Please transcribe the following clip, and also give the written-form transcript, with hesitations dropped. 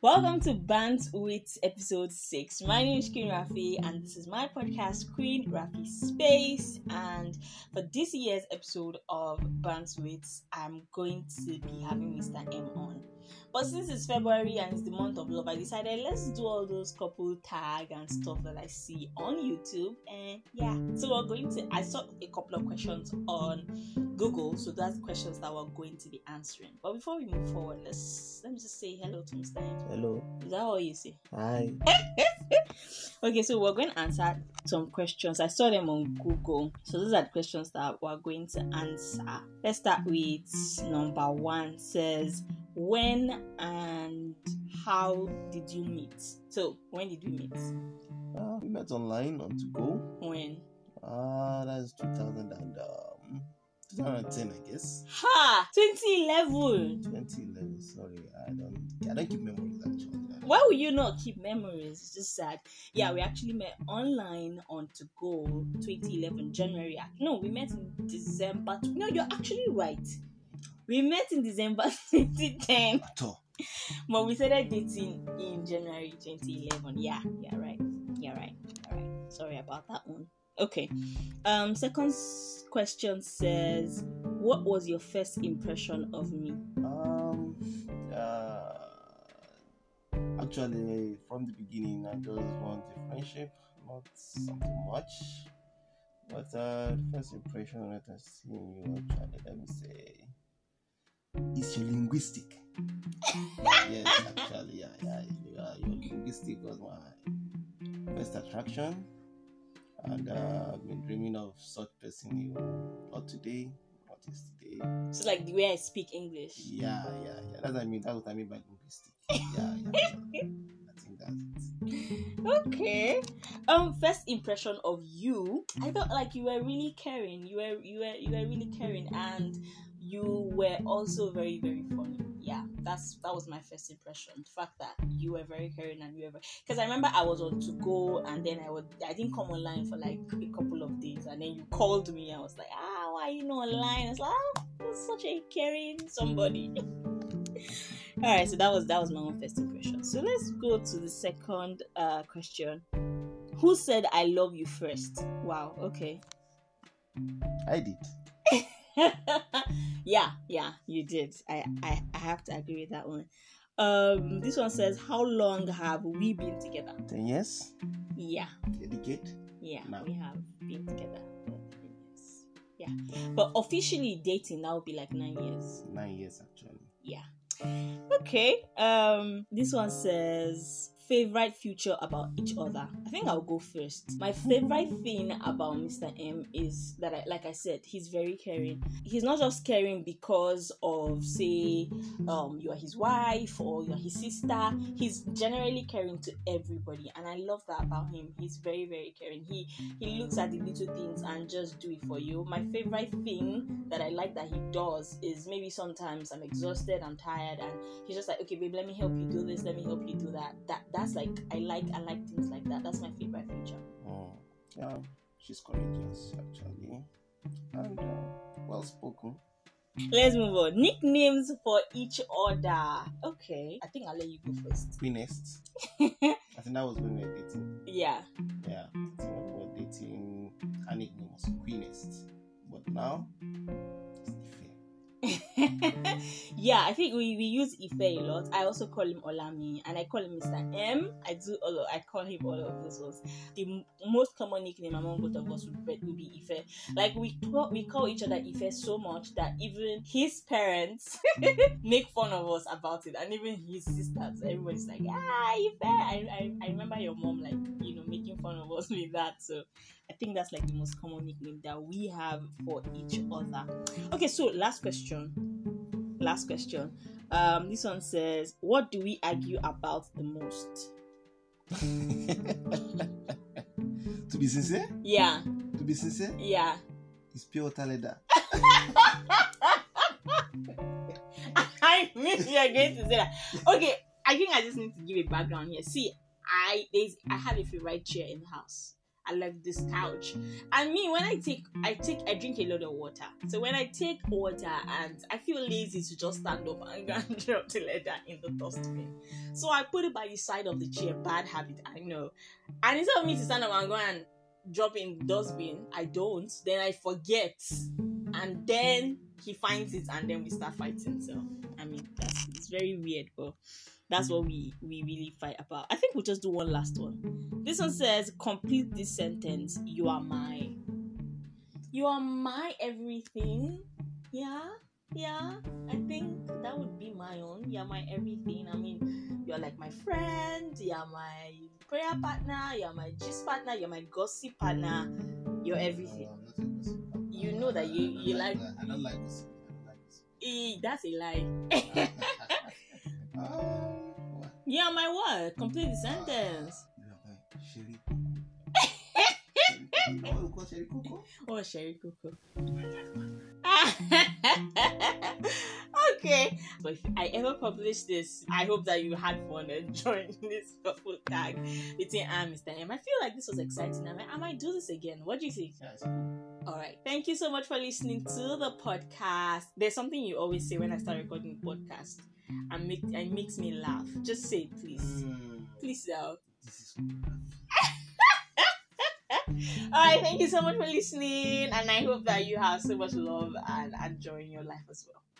Welcome to Bant with episode 6. My name is Queen Rafi and this is my podcast, Queen Rafi Space. And for this year's episode of Bant with, I'm going to be having Mr. M on. But since it's February and it's the month of love, I decided let's do all those couple tag and stuff that I see on YouTube. And so I saw a couple of questions on Google, so that's questions that we're going to be answering. But before we move forward, let me just say hello to Mr. M. Hello. Is that all you say? Hi. Okay, so we're going to answer some questions. I saw them on Google. So those are the questions that we're going to answer. Let's start with number 1. Says, when and how did you meet? So, when did we meet? We met online on To Go. When? That's 2010, I guess. Ha! 2011. 2011. Sorry, I don't keep memories actually. Why would you not keep memories? It's just sad. Yeah, we actually met online on To Go 2011 January. No, we met in December. No, you're actually right. We met in December 2010. But we started dating in January 2011. Yeah, right. Sorry about that one. Okay. Second question says, what was your first impression of me? Actually, from the beginning, I just want a friendship, not something much. But first impression that I see you, actually, let me say, is your linguistic. Yes, actually, your linguistic was my first attraction. And I've been dreaming of such person you, not today, not yesterday. So like the way I speak English. Yeah. That's what I mean by linguistic. Yeah. I think that's it. Okay. First impression of you, I felt like you were really caring. You were really caring, and you were also very, very funny. Yeah, that was my first impression. The fact that you were very caring and you were because I remember I was on To Go and then I didn't come online for like a couple of days, and then you called me. I was like, why are you not online? I was like, you're such a caring somebody. Alright, so that was my own first impression. So let's go to the second question. Who said I love you first? Wow, okay. I did. yeah, you did. I have to agree with that one. This one says, how long have we been together? 10 years? Yeah. A decade? Yeah, No. we have been together for 10 years. Yeah. But officially dating, that would be like 9 years. 9 years, actually. Yeah. Okay. This one says, favorite feature about each other. I think I'll go first. My favorite thing about Mr. M is that, like I said, he's very caring. He's not just caring because of, say, you are his wife or you're his sister. He's generally caring to everybody, and I love that about him. He's very, very caring. He looks at the little things and just do it for you. My favorite thing that I like that he does is maybe sometimes I'm exhausted, I'm tired, and he's just like, okay, babe, let me help you do this, let me help you do that. That's like I like things like that. That's my favorite feature. Yeah, she's courageous actually, and well spoken. Let's move on. Nicknames for each other. Okay, I think I'll let you go first. Queenest. I think that was when we were dating. Yeah. Yeah, when we were dating, her nickname was Queenest, but now it's Ife. Yeah, I think we use Ife a lot. I also call him Olami, and I call him Mr. M. I call him all of those ones. The most common nickname among both of us would be Ife. Like we call each other Ife so much that even his parents make fun of us about it, and even his sisters. Everybody's like, Ife. I remember your mom making fun of us with that. So I think that's like the most common nickname that we have for each other. Okay, so last question. This one says, what do we argue about the most? To be sincere? Yeah. To be sincere? Yeah. It's pure taleda. I knew you were going to say that. Okay, I think I just need to give a background here. See, I have a favorite chair in the house. I like this couch. And me, when I drink a lot of water. So when I take water and I feel lazy to just stand up and go and drop the leather in the dustbin, so I put it by the side of the chair. Bad habit, I know. And instead of me to stand up and go and drop in the dustbin, I don't. Then I forget, and then he finds it, and then we start fighting. So I mean, it's very weird, but that's what we really fight about. I think we'll just do one last one. This one says, complete this sentence. You are my everything. Yeah. I think that would be my own. You're my everything. I mean, you're like my friend. You're my prayer partner. You're my gist partner. You're my gossip partner. You're everything. I'm not a gossip partner. You know that you like. I don't like gossip. That's a lie. What? Yeah, my what? Complete the sentence. You are my Sherry Coco. What you call Sherry Coco? Oh, Sherry Coco. Okay. So if I ever publish this, I hope that you had fun enjoying this couple tag between I and Mr. M. I feel like this was exciting. I might do this again. What do you think? Yeah, it's cool. All right. Thank you so much for listening to the podcast. There's something you always say when I start recording the podcast, and it makes me laugh. Just say it, please. Please now. This is cool. Alright, thank you so much for listening, and I hope that you have so much love and enjoying your life as well.